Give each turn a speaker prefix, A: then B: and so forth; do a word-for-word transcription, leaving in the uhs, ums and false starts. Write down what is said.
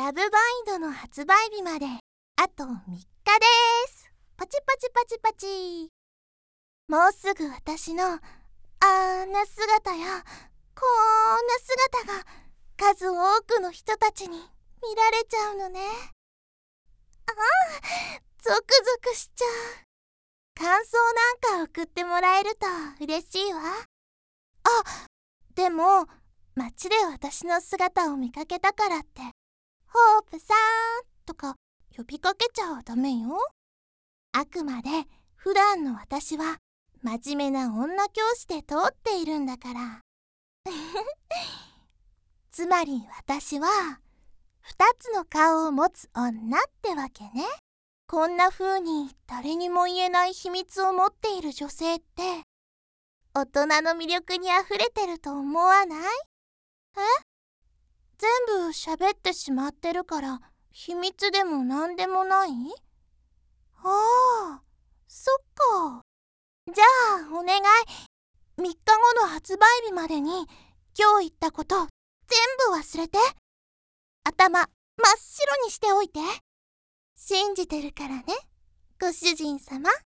A: ラブバインドの発売日まであとみっかです。パチパチパチパチ。もうすぐ私のあんな姿やこんな姿が数多くの人たちに見られちゃうのね。ああ、ゾクゾクしちゃう。感想なんか送ってもらえると嬉しいわ。あ、でも街で私の姿を見かけたからってホープさんとか呼びかけちゃダメよ。あくまで普段の私は真面目な女教師で通っているんだからつまり私は二つの顔を持つ女ってわけね。こんな風に誰にも言えない秘密を持っている女性って大人の魅力にあふれてると思わない？え？全部喋ってしまってるから秘密でもなんでもない？ああ、そっか。じゃあお願い。みっかごの発売日までに今日言ったこと全部忘れて。頭真っ白にしておいて。信じてるからね、ご主人様。